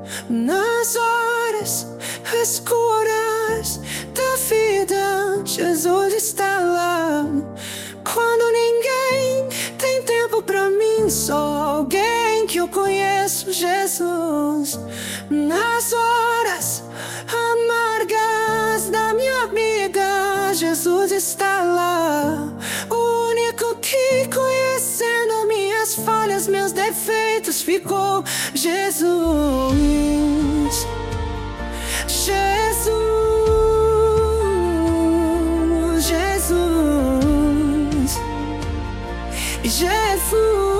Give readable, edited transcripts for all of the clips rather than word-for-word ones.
Nas horas escuras da vida, Jesus está lá. Quando ninguém tem tempo pra mim, só alguém que eu conheço, Jesus. Nas horas amargas da minha vida, Jesus está lá. O único que, conhecendo minhas falhas, meus defeitos, ficou Jesus. Jesus, Jesus, Jesus.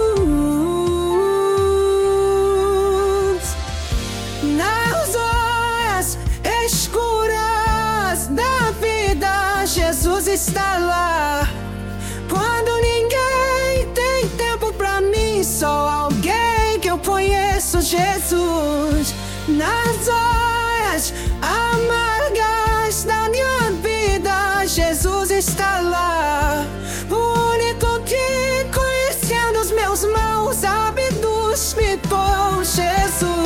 Nas horas escuras da vida, Jesus está lá. Quando ninguém tem tempo pra mim, só alguém que eu conheço, Jesus. Nas horas amargas da minha vida, Jesus está lá. O único que, conhecendo os meus maus hábitos, ficou Jesus.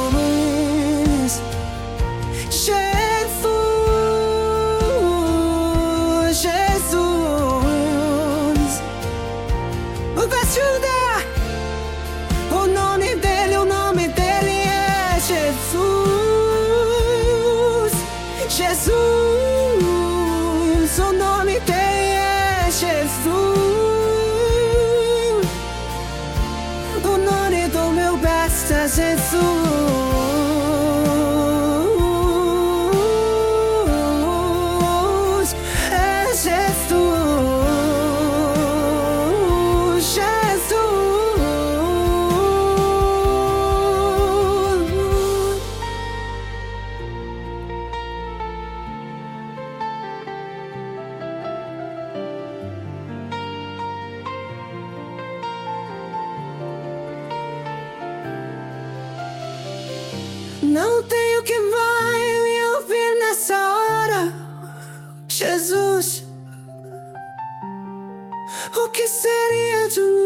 Jesus, Jesus. Vai ajudar. O nome dele é Jesus. Jesus, o nome dele é Jesus. O nome do meu best é Jesus. É Jesus, Jesus. Não tenho quem vai me ouvir nessa hora, Jesus. O que seria de mim